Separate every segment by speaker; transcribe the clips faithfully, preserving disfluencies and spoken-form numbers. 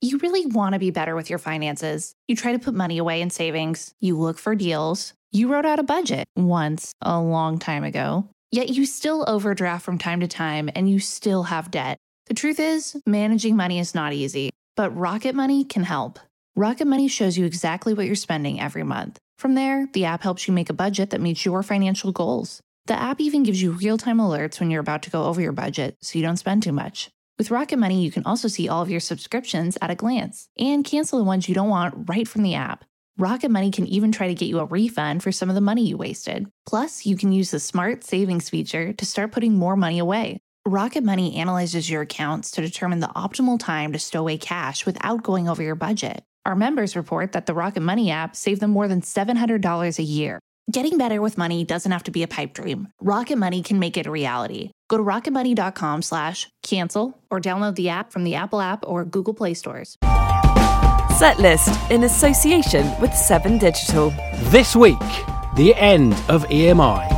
Speaker 1: You really want to be better with your finances. You try to put money away in savings. You look for deals. You wrote out a budget once, a long time ago. Yet you still overdraft from time to time and you still have debt. The truth is, managing money is not easy, but Rocket Money can help. Rocket Money shows you exactly what you're spending every month. From there, the app helps you make a budget that meets your financial goals. The app even gives you real-time alerts when you're about to go over your budget so you don't spend too much. With Rocket Money, you can also see all of your subscriptions at a glance and cancel the ones you don't want right from the app. Rocket Money can even try to get you a refund for some of the money you wasted. Plus, you can use the Smart Savings feature to start putting more money away. Rocket Money analyzes your accounts to determine the optimal time to stow away cash without going over your budget. Our members report that the Rocket Money app saved them more than seven hundred dollars a year. Getting better with money doesn't have to be a pipe dream. Rocket Money can make it a reality. Go to rocketmoney.com slash cancel or download the app from the Apple app or Google Play stores.
Speaker 2: Setlist in association with Seven Digital.
Speaker 3: This week, the end of E M I.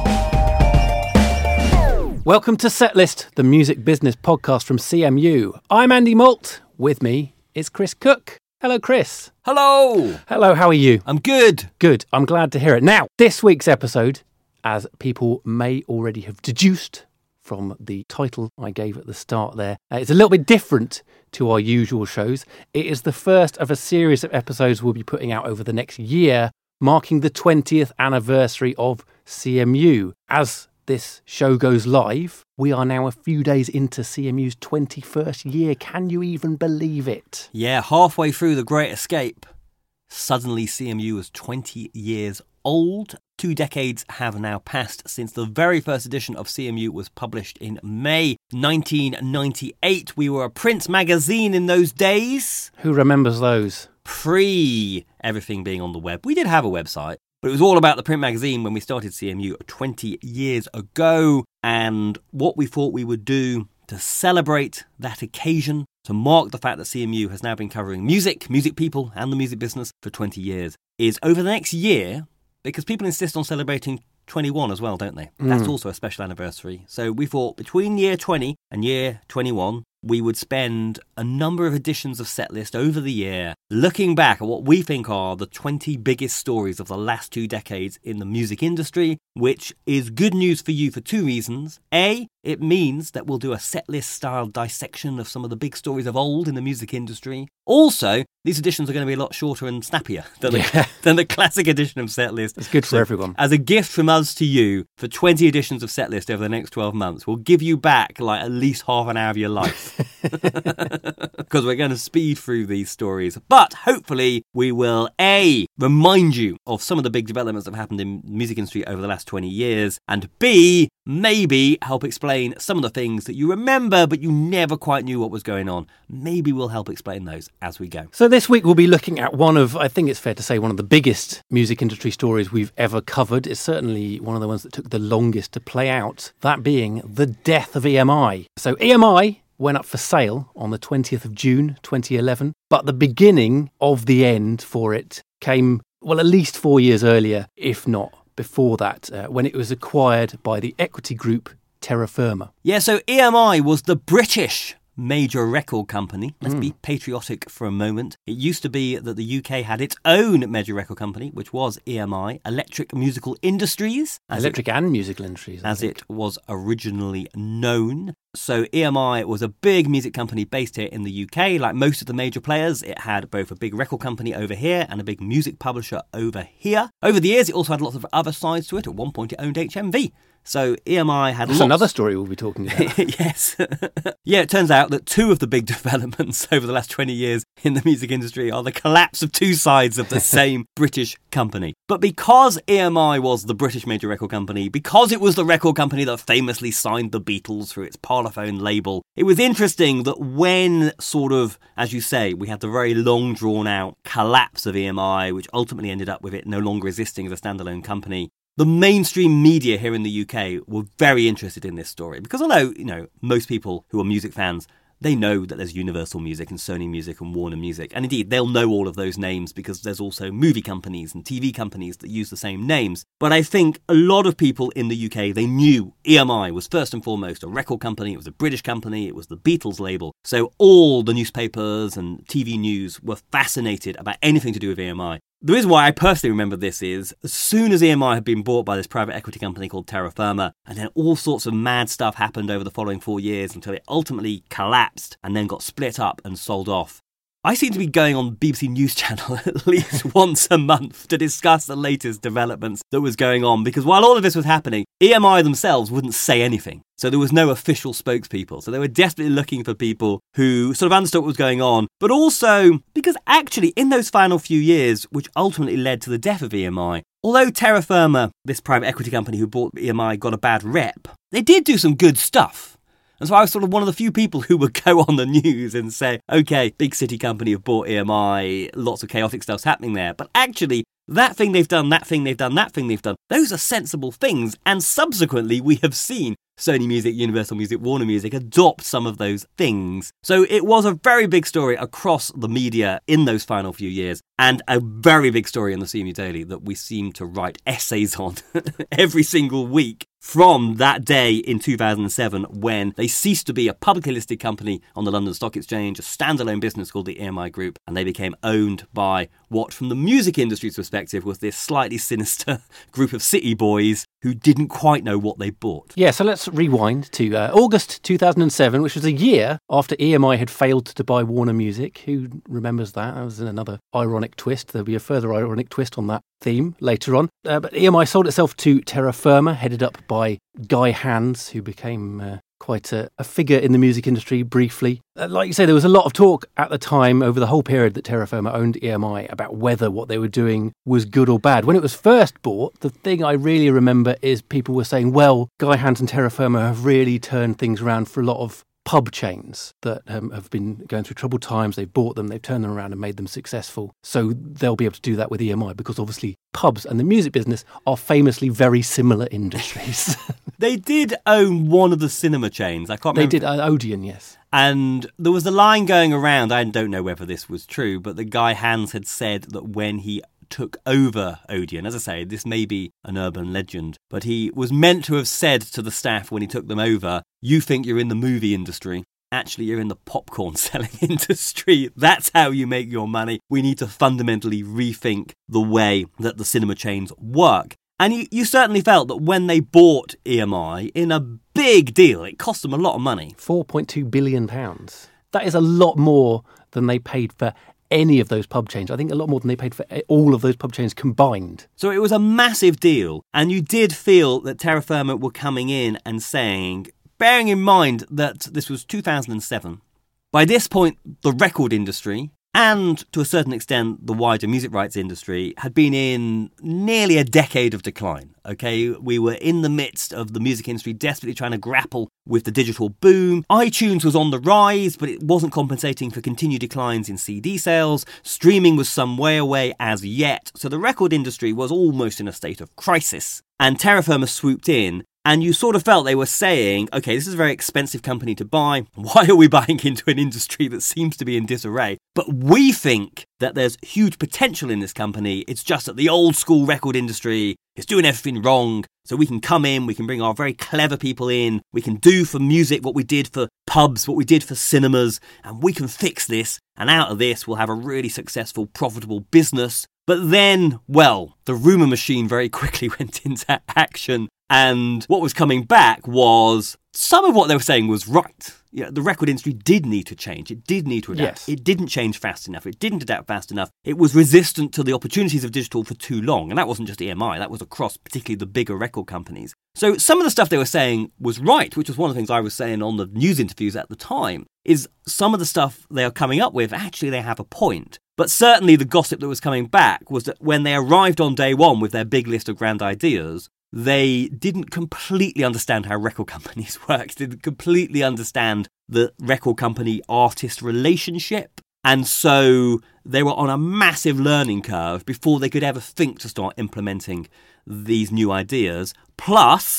Speaker 3: Welcome to Setlist, the music business podcast from C M U. I'm Andy Malt. With me is Chris Cook. Hello, Chris.
Speaker 4: Hello.
Speaker 3: Hello, how are you?
Speaker 4: I'm good.
Speaker 3: Good. I'm glad to hear it. Now, this week's episode, as people may already have deduced from the title I gave at the start there, uh, it's a little bit different to our usual shows. It is the first of a series of episodes we'll be putting out over the next year, marking the twentieth anniversary of C M U. As this show goes live, we are now a few days into C M U's twenty-first year. Can you even believe it?
Speaker 4: Yeah, halfway through The Great Escape, suddenly C M U was twenty years old. Two decades have now passed since the very first edition of C M U was published in May nineteen ninety-eight. We were a print magazine in those days.
Speaker 3: Who remembers those?
Speaker 4: Pre everything being on the web. We did have a website, but it was all about the print magazine when we started C M U twenty years ago. And what we thought we would do to celebrate that occasion, to mark the fact that C M U has now been covering music, music people, and the music business for twenty years, is over the next year, because people insist on celebrating twenty-one as well, don't they? Mm. That's also a special anniversary. So we thought between year twenty and year twenty-one, we would spend a number of editions of Setlist over the year looking back at what we think are the twenty biggest stories of the last two decades in the music industry, which is good news for you for two reasons. A, it means that we'll do a Setlist-style dissection of some of the big stories of old in the music industry. Also, these editions are going to be a lot shorter and snappier than, yeah. the, than the classic edition of Setlist.
Speaker 3: It's good for so, everyone.
Speaker 4: As a gift from us to you, for twenty editions of Setlist over the next twelve months, we'll give you back like at least half an hour of your life. Because we're going to speed through these stories. But hopefully we will, A, remind you of some of the big developments that have happened in the music industry over the last twenty years, and B, maybe help explain some of the things that you remember but you never quite knew what was going on. Maybe we'll help explain those as we go.
Speaker 3: So this week we'll be looking at one of, I think it's fair to say, one of the biggest music industry stories we've ever covered. It's certainly one of the ones that took the longest to play out, that being the death of E M I. So E M I went up for sale on the twentieth of June twenty eleven, but the beginning of the end for it came, well, at least four years earlier, if not before that, uh, when it was acquired by the equity group Terra Firma.
Speaker 4: Yeah, so E M I was the British major record company. Let's mm. be patriotic for a moment. It used to be that the U K had its own major record company, which was E M I, Electric Musical Industries.
Speaker 3: Electric it, and Musical Industries. I
Speaker 4: as
Speaker 3: think.
Speaker 4: it was originally known. So E M I was a big music company based here in the U K. Like most of the major players, it had both a big record company over here and a big music publisher over here. Over the years, it also had lots of other sides to it. At one point, it owned H M V. So E M I had
Speaker 3: That's
Speaker 4: lots...
Speaker 3: another story we'll be talking about.
Speaker 4: Yes. Yeah, it turns out that two of the big developments over the last twenty years in the music industry are the collapse of two sides of the same British company. But because E M I was the British major record company, because it was the record company that famously signed the Beatles through its Parlophone label, it was interesting that when sort of, as you say, we had the very long drawn out collapse of E M I, which ultimately ended up with it no longer existing as a standalone company, the mainstream media here in the U K were very interested in this story because although, you know, most people who are music fans they know that there's Universal Music and Sony Music and Warner Music. And indeed, they'll know all of those names because there's also movie companies and T V companies that use the same names. But I think a lot of people in the U K, they knew E M I was first and foremost a record company. It was a British company. It was the Beatles label. So all the newspapers and T V news were fascinated about anything to do with E M I. The reason why I personally remember this is, as soon as E M I had been bought by this private equity company called Terra Firma, and then all sorts of mad stuff happened over the following four years until it ultimately collapsed and then got split up and sold off. I seem to be going on B B C News Channel at least once a month to discuss the latest developments that was going on, because while all of this was happening, E M I themselves wouldn't say anything. So there was no official spokespeople. So they were desperately looking for people who sort of understood what was going on, but also because actually in those final few years, which ultimately led to the death of E M I, although Terra Firma, this private equity company who bought E M I, got a bad rep, they did do some good stuff. And so I was sort of one of the few people who would go on the news and say, okay, big city company have bought E M I, lots of chaotic stuff's happening there. But actually, that thing they've done, that thing they've done, that thing they've done, those are sensible things. And subsequently, we have seen Sony Music, Universal Music, Warner Music adopt some of those things. So it was a very big story across the media in those final few years, and a very big story in the C M U Daily that we seem to write essays on every single week from that day in two thousand seven when they ceased to be a publicly listed company on the London Stock Exchange, a standalone business called the E M I Group, and they became owned by what, from the music industry's perspective, was this slightly sinister group of city boys who didn't quite know what they bought.
Speaker 3: Yeah, so let's rewind to uh, August two thousand seven, which was a year after E M I had failed to buy Warner Music. Who remembers that? That was another ironic twist. There'll be a further ironic twist on that theme later on. Uh, but E M I sold itself to Terra Firma, headed up by Guy Hands, who became uh, quite a, a figure in the music industry briefly. Uh, like you say, there was a lot of talk at the time over the whole period that Terra Firma owned E M I about whether what they were doing was good or bad. When it was first bought, the thing I really remember is people were saying, well, Guy Hands and Terra Firma have really turned things around for a lot of pub chains that um, have been going through troubled times. They've bought them, they've turned them around and made them successful. So they'll be able to do that with E M I, because obviously pubs and the music business are famously very similar industries.
Speaker 4: They did own one of the cinema chains. I can't remember.
Speaker 3: They did, uh, Odeon, yes.
Speaker 4: And there was a line going around, I don't know whether this was true, but the guy Hans had said that when he took over Odeon, as I say, this may be an urban legend, but he was meant to have said to the staff when he took them over, you think you're in the movie industry. Actually, you're in the popcorn selling industry. That's how you make your money. We need to fundamentally rethink the way that the cinema chains work. And you, you certainly felt that when they bought E M I in a big deal, it cost them a lot of money.
Speaker 3: four point two billion pounds. That is a lot more than they paid for any of those pub chains. I think a lot more than they paid for all of those pub chains combined.
Speaker 4: So it was a massive deal. And you did feel that Terra Firma were coming in and saying, bearing in mind that this was two thousand seven, by this point, the record industry, and to a certain extent the wider music rights industry, had been in nearly a decade of decline. Okay, we were in the midst of the music industry desperately trying to grapple with the digital boom. iTunes was on the rise, but it wasn't compensating for continued declines in C D sales. Streaming was some way away as yet. So the record industry was almost in a state of crisis. And Terra Firma swooped in. And you sort of felt they were saying, okay, this is a very expensive company to buy. Why are we buying into an industry that seems to be in disarray? But we think that there's huge potential in this company. It's just that the old school record industry is doing everything wrong. So we can come in, we can bring our very clever people in. We can do for music what we did for pubs, what we did for cinemas. And we can fix this. And out of this, we'll have a really successful, profitable business. But then, well, the rumour machine very quickly went into action. And what was coming back was some of what they were saying was right. Yeah, the record industry did need to change. It did need to adapt.
Speaker 3: Yes.
Speaker 4: It didn't change fast enough. It didn't adapt fast enough. It was resistant to the opportunities of digital for too long. And that wasn't just E M I. That was across particularly the bigger record companies. So some of the stuff they were saying was right, which was one of the things I was saying on the news interviews at the time, is some of the stuff they are coming up with, actually they have a point. But certainly the gossip that was coming back was that when they arrived on day one with their big list of grand ideas, they didn't completely understand how record companies work, didn't completely understand the record company-artist relationship. And so they were on a massive learning curve before they could ever think to start implementing these new ideas. Plus,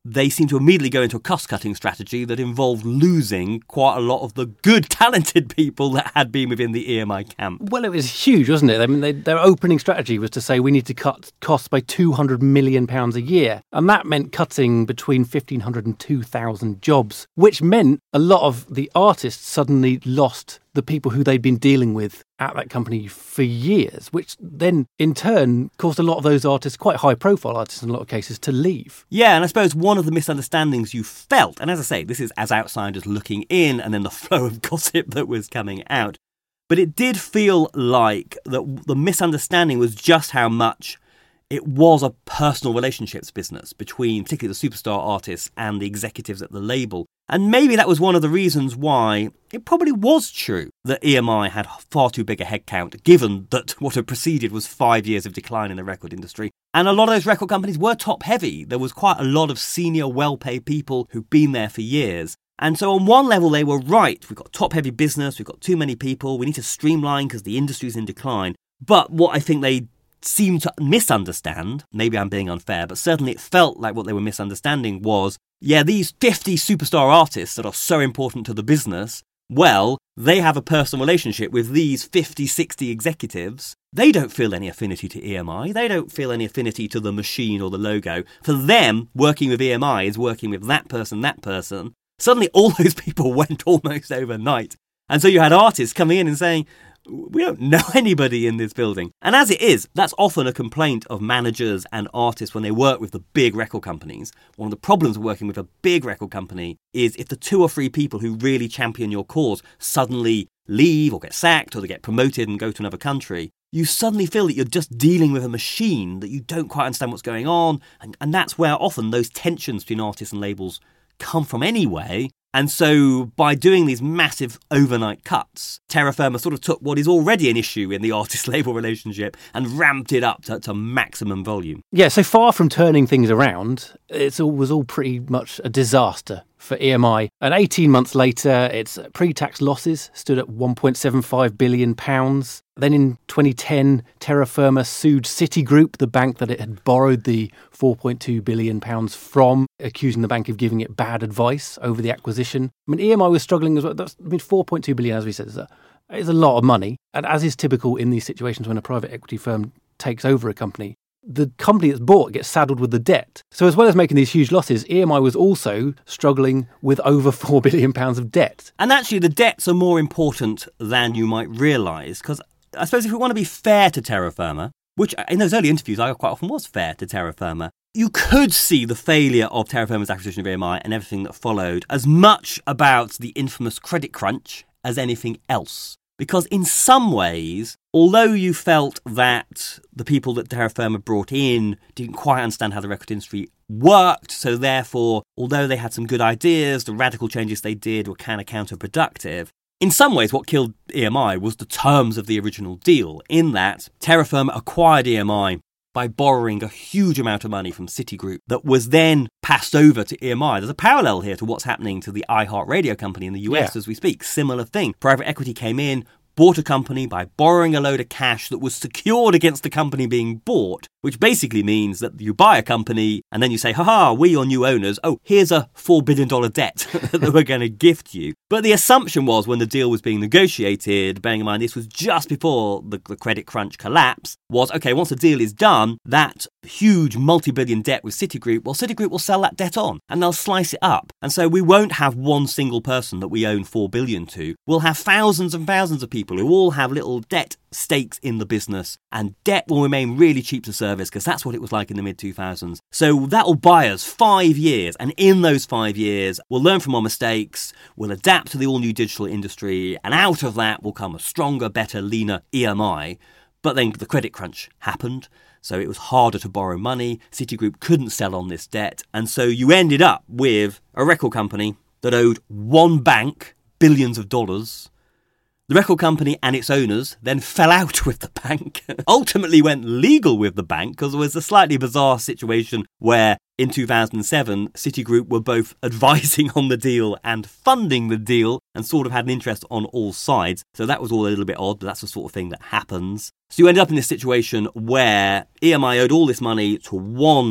Speaker 4: they seemed to immediately go into a cost-cutting strategy that involved losing quite a lot of the good, talented people that had been within the E M I camp.
Speaker 3: Well, it was huge, wasn't it? I mean, they, their opening strategy was to say we need to cut costs by two hundred million pounds a year. And that meant cutting between fifteen hundred and two thousand jobs, which meant a lot of the artists suddenly lost the people who they'd been dealing with at that company for years, which then in turn caused a lot of those artists, quite high-profile artists in a lot of cases, to leave.
Speaker 4: Yeah, and I suppose one of the misunderstandings you felt, and as I say, this is as outsiders looking in and then the flow of gossip that was coming out, but it did feel like that the misunderstanding was just how much it was a personal relationships business between particularly the superstar artists and the executives at the label. And maybe that was one of the reasons why it probably was true that E M I had far too big a headcount, given that what had preceded was five years of decline in the record industry. And a lot of those record companies were top-heavy. There was quite a lot of senior, well-paid people who'd been there for years. And so on one level, they were right. We've got top-heavy business. We've got too many people. We need to streamline because the industry's in decline. But what I think they seem to misunderstand, maybe I'm being unfair, but certainly it felt like what they were misunderstanding was, yeah, these fifty superstar artists that are so important to the business, well, they have a personal relationship with these fifty, sixty executives. They don't feel any affinity to E M I. They don't feel any affinity to the machine or the logo. For them, working with E M I is working with that person, that person. Suddenly all those people went almost overnight. And so you had artists coming in and saying, we don't know anybody in this building. And as it is, that's often a complaint of managers and artists when they work with the big record companies. One of the problems of working with a big record company is if the two or three people who really champion your cause suddenly leave or get sacked or they get promoted and go to another country, you suddenly feel that you're just dealing with a machine, that you don't quite understand what's going on. And, and that's where often those tensions between artists and labels come from anyway. And so by doing these massive overnight cuts, Terra Firma sort of took what is already an issue in the artist-label relationship and ramped it up to, to maximum volume.
Speaker 3: Yeah, so far from turning things around, it was all pretty much a disaster for E M I. And eighteen months later, its pre-tax losses stood at one point seven five billion pounds. Then in twenty ten, Terra Firma sued Citigroup, the bank that it had borrowed the four point two billion pounds from, accusing the bank of giving it bad advice over the acquisition. I mean, E M I was struggling as well. That's, I mean, four point two billion, as we said, is a, is a lot of money. And as is typical in these situations when a private equity firm takes over a company, the company that's bought gets saddled with the debt. So as well as making these huge losses, E M I was also struggling with over four billion pounds of debt.
Speaker 4: And actually, the debts are more important than you might realise, because I suppose if we want to be fair to Terra Firma, which in those early interviews I quite often was fair to Terra Firma, you could see the failure of Terra Firma's acquisition of E M I and everything that followed as much about the infamous credit crunch as anything else. Because in some ways, although you felt that the people that Terra Firma brought in didn't quite understand how the record industry worked, so therefore, although they had some good ideas, the radical changes they did were kind of counterproductive. In some ways, what killed E M I was the terms of the original deal, in that Terra Firma acquired E M I by borrowing a huge amount of money from Citigroup that was then passed over to E M I. There's a parallel here to what's happening to the iHeartRadio company in the U S yeah. as we speak. Similar thing. Private equity came in, bought a company by borrowing a load of cash that was secured against the company being bought, which basically means that you buy a company and then you say, haha, we're your new owners. Oh, here's a four billion dollars debt that we're going to gift you. But the assumption was when the deal was being negotiated, bearing in mind this was just before the, the credit crunch collapse, was, okay, once the deal is done, that huge multi-billion debt with Citigroup, well, Citigroup will sell that debt on and they'll slice it up. And so we won't have one single person that we own four billion dollars to. We'll have thousands and thousands of people who all have little debt stakes in the business, and debt will remain really cheap to service because that's what it was like in the mid two thousands. So that will buy us five years, and in those five years, we'll learn from our mistakes, we'll adapt to the all-new digital industry, and out of that will come a stronger, better, leaner E M I. But then the credit crunch happened, so it was harder to borrow money. Citigroup couldn't sell on this debt, and so you ended up with a record company that owed one bank billions of dollars. The record company and its owners then fell out with the bank, ultimately went legal with the bank because there was a slightly bizarre situation where in two thousand seven, Citigroup were both advising on the deal and funding the deal and sort of had an interest on all sides. So that was all a little bit odd, but that's the sort of thing that happens. So you ended up in this situation where E M I owed all this money to one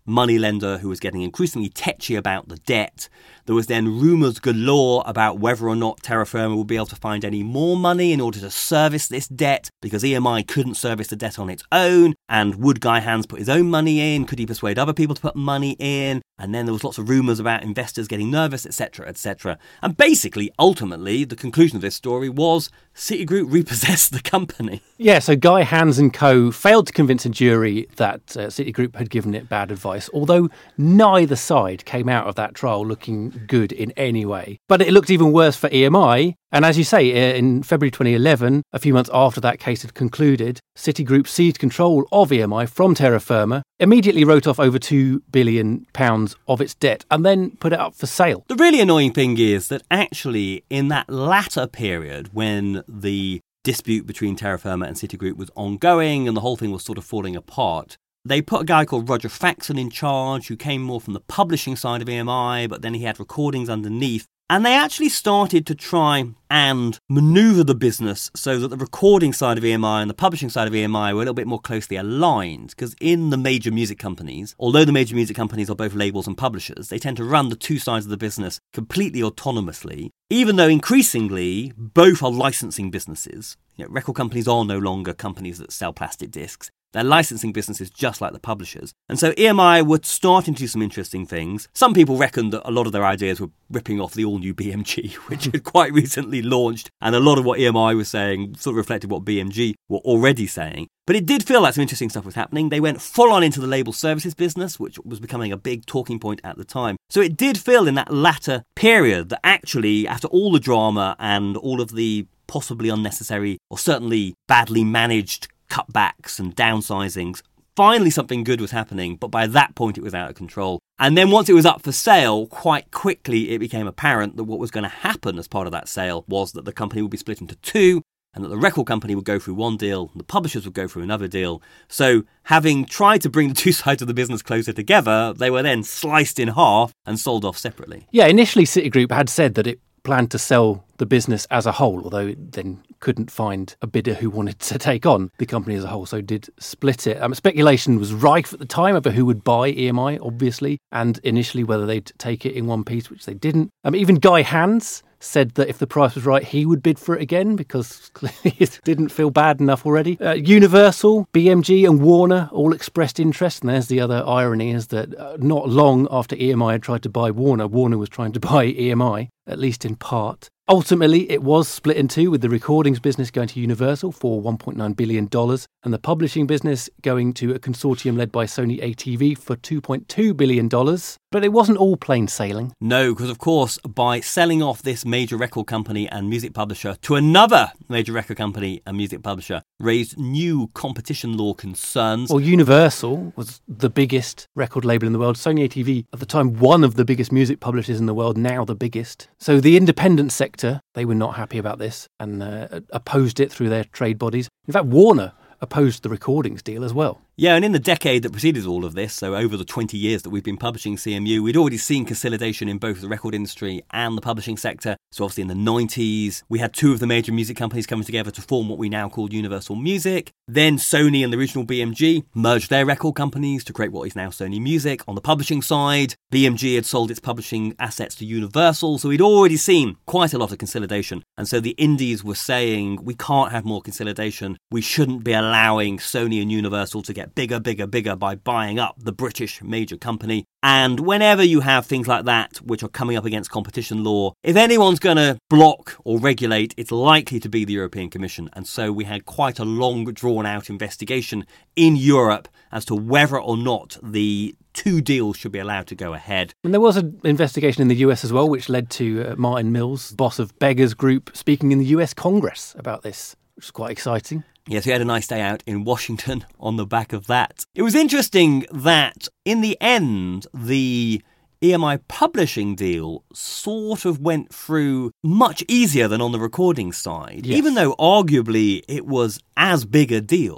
Speaker 4: moneylender who was getting increasingly tetchy about the debt. There was then rumours galore about whether or not Terra Firma would be able to find any more money in order to service this debt, because E M I couldn't service the debt on its own. And would Guy Hans put his own money in? Could he persuade other people to put money in? And then there was lots of rumours about investors getting nervous, et cetera, et cetera. And basically, ultimately, the conclusion of this story was Citigroup repossessed the company.
Speaker 3: Yeah, so Guy Hans and co. failed to convince a jury that uh, Citigroup had given it bad advice, although neither side came out of that trial looking good in any way. But it looked even worse for E M I. And as you say, in February twenty eleven, a few months after that case had concluded, Citigroup seized control of E M I from Terra Firma, immediately wrote off over two billion pounds of its debt, and then put it up for sale.
Speaker 4: The really annoying thing is that actually in that latter period, when the dispute between Terra Firma and Citigroup was ongoing and the whole thing was sort of falling apart, they put a guy called Roger Faxon in charge, who came more from the publishing side of E M I, but then he had recordings underneath. And they actually started to try and manoeuvre the business so that the recording side of E M I and the publishing side of E M I were a little bit more closely aligned. Because in the major music companies, although the major music companies are both labels and publishers, they tend to run the two sides of the business completely autonomously, even though increasingly both are licensing businesses. You know, record companies are no longer companies that sell plastic discs. They're licensing businesses just like the publishers. And so E M I were starting to do some interesting things. Some people reckoned that a lot of their ideas were ripping off the all-new B M G, which had quite recently launched. And a lot of what E M I was saying sort of reflected what B M G were already saying. But it did feel like some interesting stuff was happening. They went full on into the label services business, which was becoming a big talking point at the time. So it did feel in that latter period that actually, after all the drama and all of the possibly unnecessary or certainly badly managed cutbacks and downsizings, finally something good was happening, but by that point it was out of control. And then once it was up for sale, quite quickly it became apparent that what was going to happen as part of that sale was that the company would be split into two, and that the record company would go through one deal, and the publishers would go through another deal. So having tried to bring the two sides of the business closer together, they were then sliced in half and sold off separately.
Speaker 3: Yeah, initially Citigroup had said that it planned to sell the business as a whole, although it then couldn't find a bidder who wanted to take on the company as a whole, so did split it. Um, speculation was rife at the time over who would buy E M I, obviously, and initially whether they'd take it in one piece, which they didn't. Um, even Guy Hans said that if the price was right, he would bid for it again, because clearly it didn't feel bad enough already. Uh, Universal, B M G and Warner all expressed interest, and there's the other irony, is that uh, not long after E M I had tried to buy Warner, Warner was trying to buy E M I, at least in part. Ultimately, it was split in two, with the recordings business going to Universal for one point nine billion dollars and the publishing business going to a consortium led by Sony A T V for two point two billion dollars. But it wasn't all plain sailing.
Speaker 4: No, because of course, by selling off this major record company and music publisher to another major record company and music publisher raised new competition law concerns.
Speaker 3: Well, Universal was the biggest record label in the world. Sony A T V, at the time, one of the biggest music publishers in the world, now the biggest. So the independent sector, they were not happy about this and uh, opposed it through their trade bodies. In fact, Warner opposed the recordings deal as well.
Speaker 4: Yeah, and in the decade that preceded all of this, so over the twenty years that we've been publishing C M U, we'd already seen consolidation in both the record industry and the publishing sector. So obviously in the nineties, we had two of the major music companies coming together to form what we now call Universal Music. Then Sony and the original B M G merged their record companies to create what is now Sony Music. On the publishing side, B M G had sold its publishing assets to Universal, so we'd already seen quite a lot of consolidation. And so the indies were saying, we can't have more consolidation. We shouldn't be allowing Sony and Universal to get bigger, bigger, bigger by buying up the British major company. And whenever you have things like that, which are coming up against competition law, if anyone's going to block or regulate, it's likely to be the European Commission. And so we had quite a long, drawn-out investigation in Europe as to whether or not the two deals should be allowed to go ahead.
Speaker 3: And there was an investigation in the U S as well, which led to uh, Martin Mills, boss of Beggars Group, speaking in the U S Congress about this, which is quite exciting.
Speaker 4: Yes, we had a nice day out in Washington on the back of that. It was interesting that in the end, the E M I publishing deal sort of went through much easier than on the recording side,
Speaker 3: yes.
Speaker 4: Even though arguably it was as big a deal.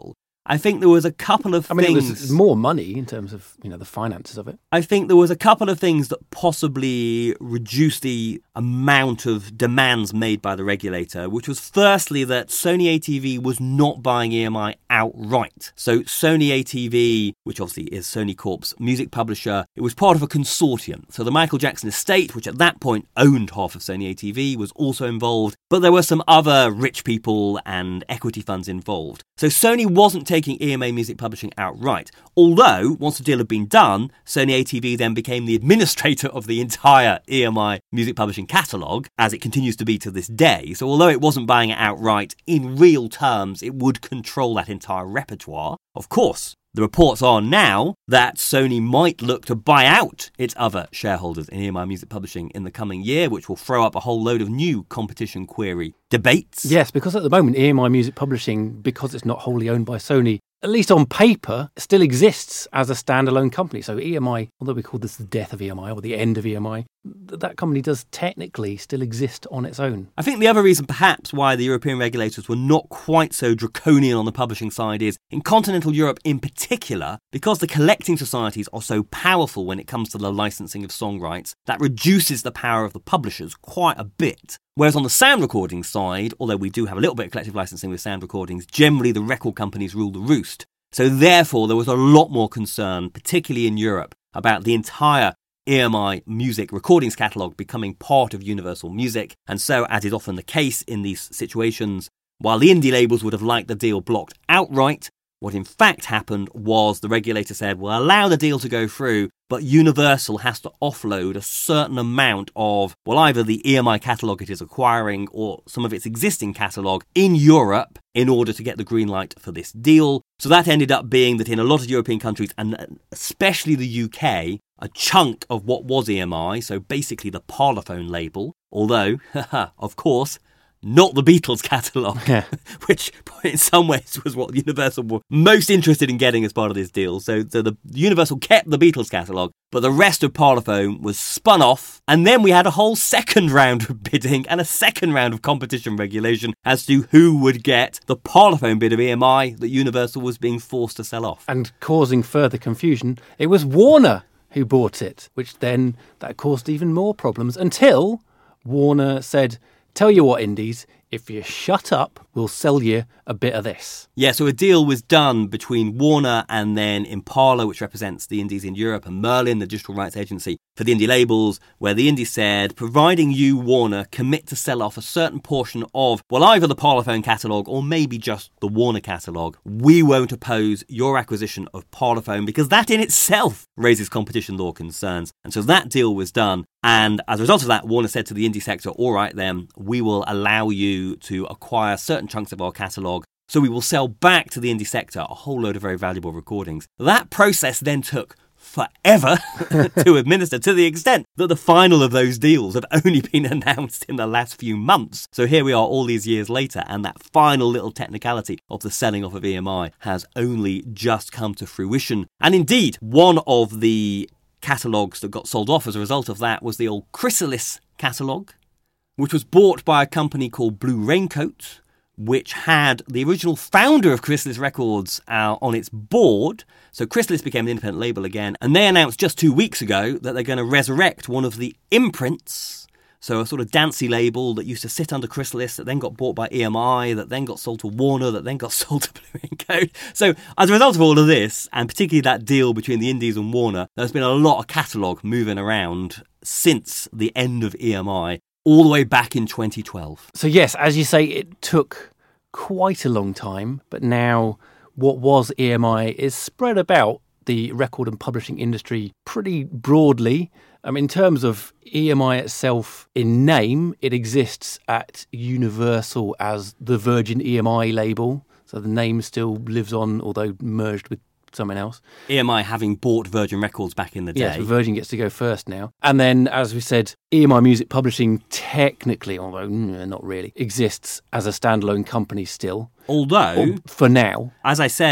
Speaker 4: I think there was a couple of
Speaker 3: I mean,
Speaker 4: things...
Speaker 3: it was more money in terms of, you know, the finances of it.
Speaker 4: I think there was a couple of things that possibly reduced the amount of demands made by the regulator, which was firstly that Sony A T V was not buying E M I outright. So Sony A T V, which obviously is Sony Corp's music publisher, it was part of a consortium. So the Michael Jackson estate, which at that point owned half of Sony A T V, was also involved, but there were some other rich people and equity funds involved. So Sony wasn't taking E M I Music Publishing outright. Although, once the deal had been done, Sony A T V then became the administrator of the entire E M I Music Publishing catalogue, as it continues to be to this day. So although it wasn't buying it outright, in real terms, it would control that entire repertoire. Of course, the reports are now that Sony might look to buy out its other shareholders in E M I Music Publishing in the coming year, which will throw up a whole load of new competition query debates.
Speaker 3: Yes, because at the moment, E M I Music Publishing, because it's not wholly owned by Sony, at least on paper, still exists as a standalone company. So E M I, although we call this the death of E M I or the end of E M I, that company does technically still exist on its own.
Speaker 4: I think the other reason perhaps why the European regulators were not quite so draconian on the publishing side is, in continental Europe in particular, because the collecting societies are so powerful when it comes to the licensing of song rights, that reduces the power of the publishers quite a bit. Whereas on the sound recording side, although we do have a little bit of collective licensing with sound recordings, generally the record companies rule the roost. So therefore, there was a lot more concern, particularly in Europe, about the entire E M I music recordings catalogue becoming part of Universal Music. And so, as is often the case in these situations, while the indie labels would have liked the deal blocked outright, what in fact happened was the regulator said, we'll allow the deal to go through, but Universal has to offload a certain amount of, well, either the E M I catalogue it is acquiring or some of its existing catalogue in Europe in order to get the green light for this deal. So that ended up being that in a lot of European countries, and especially the U K, a chunk of what was E M I, so basically the Parlophone label, although, of course, not the Beatles catalogue, yeah. which in some ways was what Universal were most interested in getting as part of this deal. So, so the Universal kept the Beatles catalogue, but the rest of Parlophone was spun off. And then we had a whole second round of bidding and a second round of competition regulation as to who would get the Parlophone bit of E M I that Universal was being forced to sell off.
Speaker 3: And causing further confusion, it was Warner who bought it, which then that caused even more problems until Warner said, tell you what, indies, if you shut up, we'll sell you a bit of this.
Speaker 4: Yeah, so a deal was done between Warner and then Impala, which represents the indies in Europe, and Merlin, the digital rights agency for the indie labels, where the indie said, providing you, Warner, commit to sell off a certain portion of, well, either the Parlophone catalogue or maybe just the Warner catalogue, we won't oppose your acquisition of Parlophone because that in itself raises competition law concerns. And so that deal was done. And as a result of that, Warner said to the indie sector, all right then, we will allow you to acquire certain chunks of our catalogue. So we will sell back to the indie sector a whole load of very valuable recordings. That process then took forever to administer, to the extent that the final of those deals have only been announced in the last few months. So here we are all these years later, and that final little technicality of the selling off of E M I has only just come to fruition. And indeed, one of the catalogues that got sold off as a result of that was the old Chrysalis catalogue, which was bought by a company called Blue Raincoat, which had the original founder of Chrysalis Records uh, on its board. So Chrysalis became an independent label again, and they announced just two weeks ago that they're going to resurrect one of the imprints, so a sort of dancey label that used to sit under Chrysalis, that then got bought by E M I, that then got sold to Warner, that then got sold to Blue Raincoat. So as a result of all of this, and particularly that deal between the Indies and Warner, there's been a lot of catalogue moving around since the end of E M I, all the way back in twenty twelve.
Speaker 3: So yes, as you say, it took quite a long time, but now what was E M I is spread about the record and publishing industry pretty broadly. Um, in terms of E M I itself, in name, it exists at Universal as the Virgin E M I label. So the name still lives on, although merged with someone else.
Speaker 4: E M I having bought Virgin Records back in the day.
Speaker 3: Yes, Virgin gets to go first now. And then, as we said, E M I Music Publishing technically, although mm, not really, exists as a standalone company still.
Speaker 4: Although,
Speaker 3: or, for now.
Speaker 4: As I say,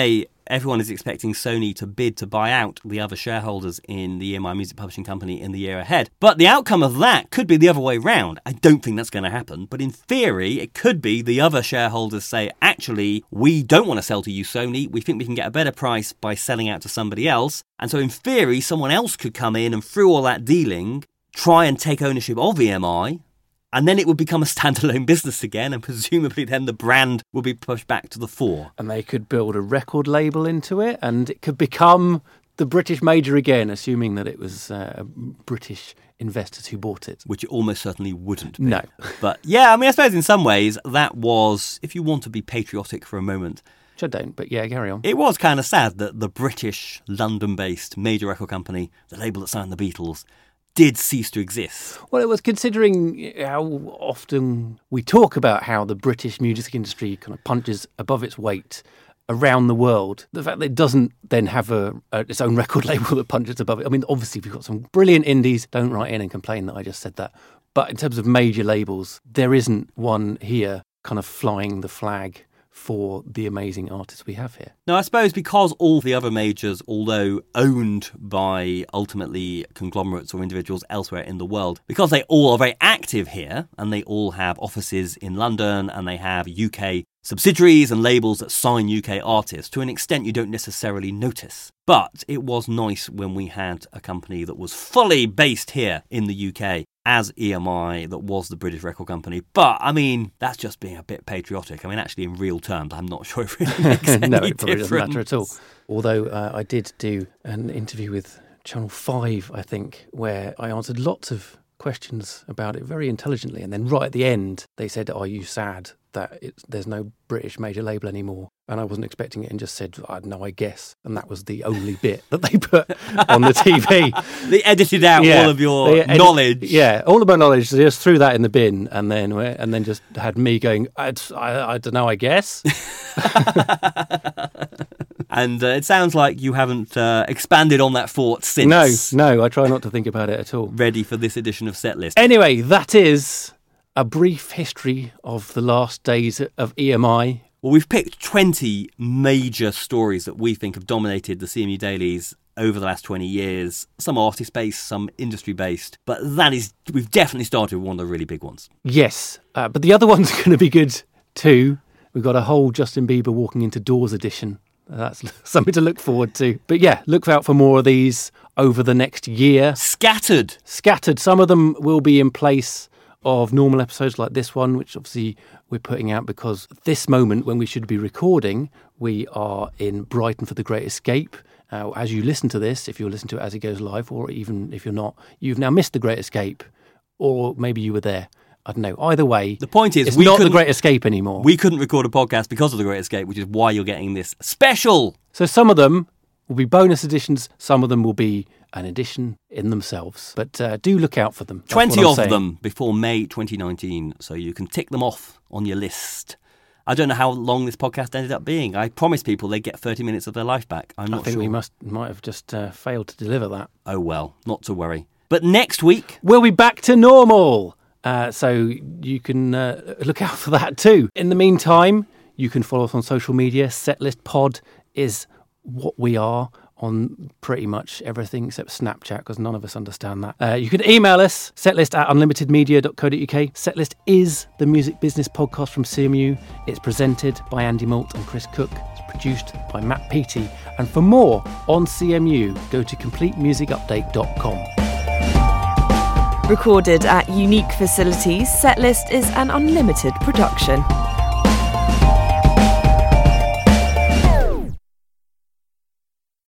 Speaker 4: everyone is expecting Sony to bid to buy out the other shareholders in the E M I Music Publishing Company in the year ahead. But the outcome of that could be the other way round. I don't think that's going to happen, but in theory, it could be the other shareholders say, actually, we don't want to sell to you, Sony. We think we can get a better price by selling out to somebody else. And so in theory, someone else could come in and through all that dealing, try and take ownership of E M I, and then it would become a standalone business again, and presumably then the brand will be pushed back to the fore.
Speaker 3: And they could build a record label into it, and it could become the British major again, assuming that it was uh, British investors who bought it.
Speaker 4: Which it almost certainly wouldn't be.
Speaker 3: No.
Speaker 4: But yeah, I mean, I suppose in some ways that was, if you want to be patriotic for a moment,
Speaker 3: which I don't, but yeah, carry on.
Speaker 4: It was kind of sad that the British, London-based major record company, the label that signed the Beatles, did cease to exist.
Speaker 3: Well, it was considering how often we talk about how the British music industry kind of punches above its weight around the world. The fact that it doesn't then have a, a its own record label that punches above it. I mean, obviously we've got some brilliant indies. Don't write in and complain that I just said that. But in terms of major labels, there isn't one here kind of flying the flag for the amazing artists we have here.
Speaker 4: No, I suppose because all the other majors, although owned by ultimately conglomerates or individuals elsewhere in the world, because they all are very active here and they all have offices in London and they have U K subsidiaries and labels that sign U K artists, to an extent you don't necessarily notice. But it was nice when we had a company that was fully based here in the U K as E M I, that was the British record company. But, I mean, that's just being a bit patriotic. I mean, actually, in real terms, I'm not sure if it really makes any
Speaker 3: no, it probably
Speaker 4: difference.
Speaker 3: doesn't matter at all. Although uh, I did do an interview with Channel five, I think, where I answered lots of questions about it very intelligently. And then right at the end, they said, are you sad that it's, there's no British major label anymore? And I wasn't expecting it and just said, I no, I guess. And that was the only bit that they put on the T V.
Speaker 4: They edited out yeah, all of your edit- knowledge.
Speaker 3: Yeah, all of my knowledge. They just threw that in the bin and then and then just had me going, I, I, I don't know, I guess.
Speaker 4: And uh, it sounds like you haven't uh, expanded on that thought since.
Speaker 3: No, no, I try not to think about it at all.
Speaker 4: Ready for this edition of Setlist.
Speaker 3: Anyway, that is a brief history of the last days of E M I.
Speaker 4: Well, we've picked twenty major stories that we think have dominated the C M U dailies over the last twenty years. Some artist-based, some industry-based. But that is, we've definitely started with one of the really big ones.
Speaker 3: Yes, uh, but the other one's going to be good too. We've got a whole Justin Bieber walking into doors edition. That's something to look forward to. But yeah, look out for more of these over the next year.
Speaker 4: Scattered.
Speaker 3: Scattered. Some of them will be in place of normal episodes like this one, which obviously we're putting out because at this moment when we should be recording, we are in Brighton for the Great Escape. Uh, as you listen to this, if you'll listen to it as it goes live, or even if you're not, you've now missed the Great Escape, or maybe you were there. I don't know. Either way,
Speaker 4: the point is,
Speaker 3: it's
Speaker 4: we
Speaker 3: not the Great Escape anymore.
Speaker 4: We couldn't record a podcast because of the Great Escape, which is why you're getting this special.
Speaker 3: So some of them will be bonus editions. Some of them will be an edition in themselves. But uh, do look out for them. That's
Speaker 4: twenty of
Speaker 3: saying.
Speaker 4: them before May twenty nineteen, so you can tick them off on your list. I don't know how long this podcast ended up being. I promised people they'd get thirty minutes of their life back. I'm not
Speaker 3: I think
Speaker 4: sure.
Speaker 3: we must might have just uh, failed to deliver that.
Speaker 4: Oh well, not to worry. But next week,
Speaker 3: we'll be back to normal. Uh, so you can uh, look out for that too. In the meantime, you can follow us on social media. Setlist Pod is what we are on pretty much everything except Snapchat, because none of us understand that. Uh, you can email us, setlist at unlimited media dot co dot uk. Setlist is the music business podcast from C M U. It's presented by Andy Malt and Chris Cook. It's produced by Matt Peaty. And for more on C M U, go to complete music update dot com.
Speaker 2: Recorded at unique facilities, Setlist is an unlimited production.